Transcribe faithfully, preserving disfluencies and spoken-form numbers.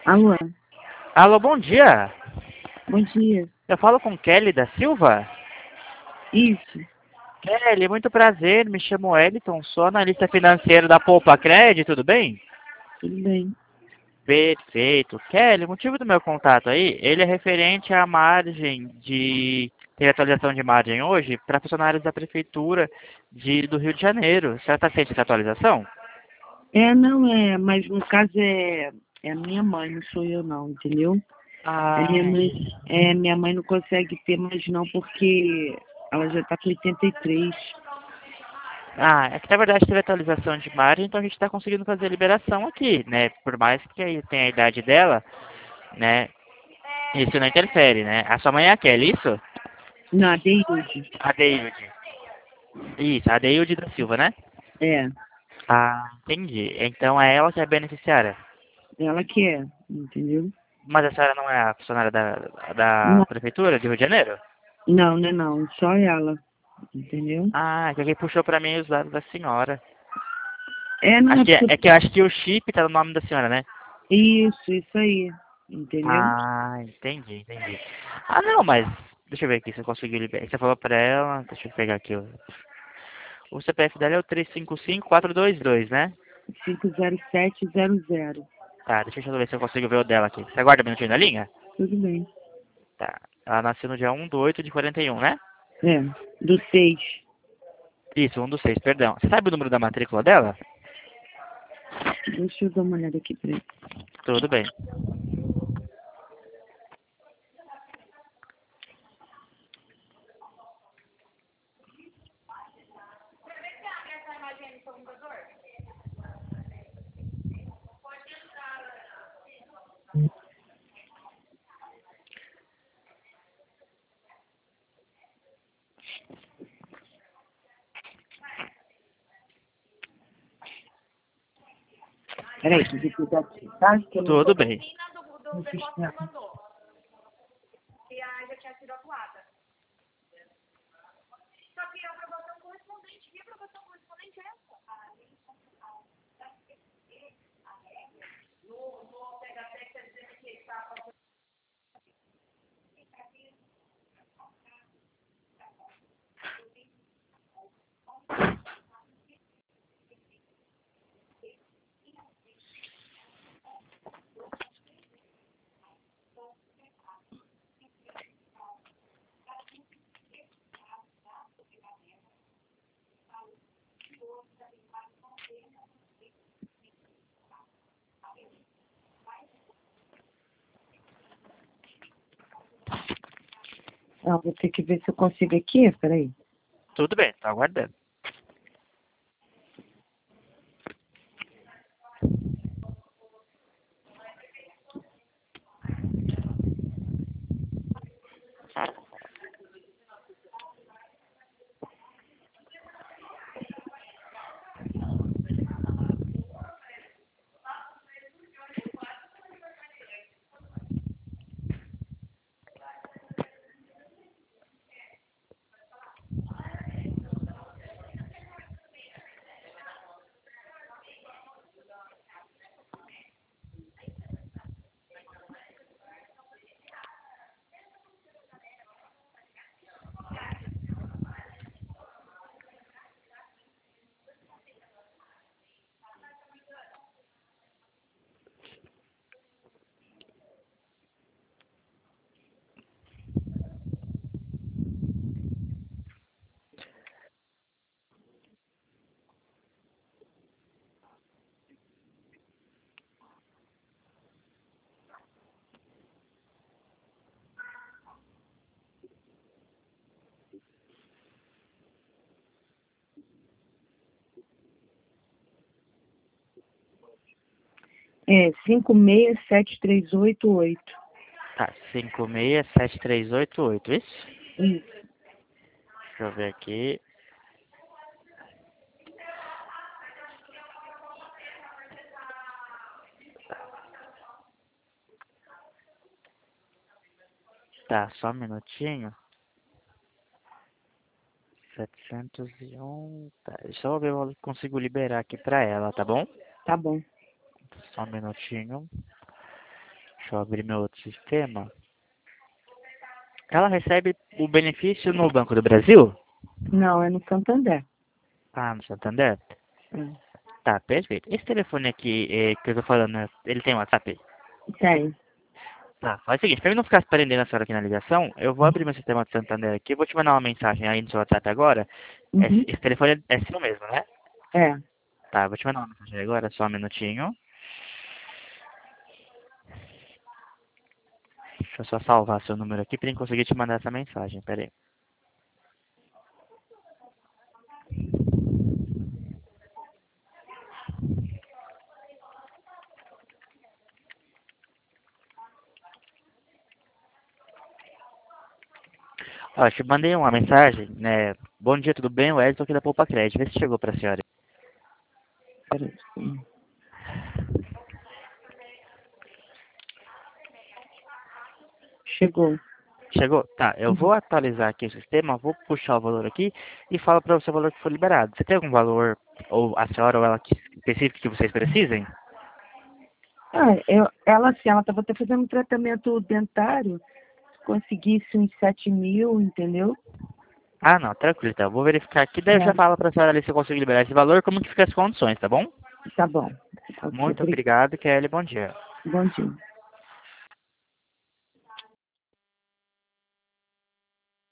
Alô, Alô, bom dia. bom dia. Eu falo com Kelly da Silva. Isso, Kelly, muito prazer. Me chamo Eliton, sou analista financeiro da Poupa Cred, tudo bem? tudo bem. Perfeito. Kelly, o motivo do meu contato aí, ele é referente à margem de... Tem atualização de margem hoje para funcionários da Prefeitura de, do Rio de Janeiro. Você está ciente dessa atualização? É, não é, mas no caso é, é a minha mãe, não sou eu não, entendeu? É minha Ah, mãe, é, minha mãe não consegue ter mais não, porque ela já tá com oitenta e três. Ah, é que na verdade teve atualização de margem, então a gente está conseguindo fazer a liberação aqui, né? Por mais que aí tenha a idade dela, né? Isso não interfere, né? A sua mãe é a Kelly, isso? Não, a Deilde. A Deilde. Isso, a Deilde da Silva, né? É, Ah, entendi. Então é ela que é a beneficiária. ela que é, entendeu? Mas a senhora não é a funcionária da, da Não, prefeitura de Rio de Janeiro? não, não, é não, só ela, entendeu? Ah, que alguém puxou pra mim os dados da senhora. É, não Acho é que, é porque... é que eu acho que o chip tá no nome da senhora, né? Isso, isso aí, entendeu? Ah, entendi, entendi. Ah, não, mas deixa eu ver aqui se eu consigo liberar. Você falou pra ela, deixa eu pegar aqui. O, o C P F dela é o três cinco cinco quatro dois dois, né? Cinco zero sete zero zero. Tá, deixa eu ver se eu consigo ver o dela aqui. Você aguarda um minutinho na linha? Tudo bem. Tá. Ela nasceu no dia um do oito de quarenta e um, né? É, do seis. Isso, um do seis, perdão. Você sabe o número da matrícula dela? Deixa eu dar uma olhada aqui pra ele. Tudo bem. Peraí, deixa eu pegar aqui, tá? Que eu não tô Tudo bem. no sistema. Não, vou ter que ver se eu consigo aqui, peraí. Tudo bem, tô aguardando. É, cinco seis sete três oito oito. Tá, cinco seis sete três oito oito, isso? Isso. Deixa eu ver aqui. Tá, só um minutinho. Setecentos e um. Tá, deixa eu ver se eu consigo liberar aqui pra ela, tá bom? Tá bom. Só um minutinho. Deixa eu abrir meu outro sistema. Ela recebe o benefício no Banco do Brasil? Não, é no Santander. Ah, no Santander? É. Tá, perfeito. Esse telefone aqui eh, que eu tô falando, né, ele tem WhatsApp? Tem. Tá, faz o seguinte, pra eu não ficar prendendo a senhora aqui na ligação, eu vou abrir meu sistema de Santander aqui, vou te mandar uma mensagem aí no seu WhatsApp agora. Esse, Uhum. esse telefone é seu mesmo, né? É. Tá, vou te mandar uma mensagem agora, só um minutinho. Deixa eu só salvar seu número aqui pra eu conseguir te mandar essa mensagem, pera aí. Ó, eu te mandei uma mensagem, né? Bom dia, tudo bem? O Edson aqui da Poupa Crédito. Vê se chegou pra senhora. Peraí. Sim. Chegou. Chegou? Tá, eu Uhum. vou atualizar aqui o sistema, vou puxar o valor aqui e falo pra você o valor que foi liberado. Você tem algum valor, ou a senhora ou ela que, específico que vocês precisem? Ah, eu, ela assim, ela estava até fazendo um tratamento dentário. Se conseguisse uns sete mil, entendeu? Ah, não, tranquilo, então. Eu vou verificar aqui, daí eu já É. falo pra senhora ali se eu consigo liberar esse valor, como que fica as condições, tá bom? Tá bom. Ok, Muito obrigada. obrigado, Kelly, bom dia. Bom dia.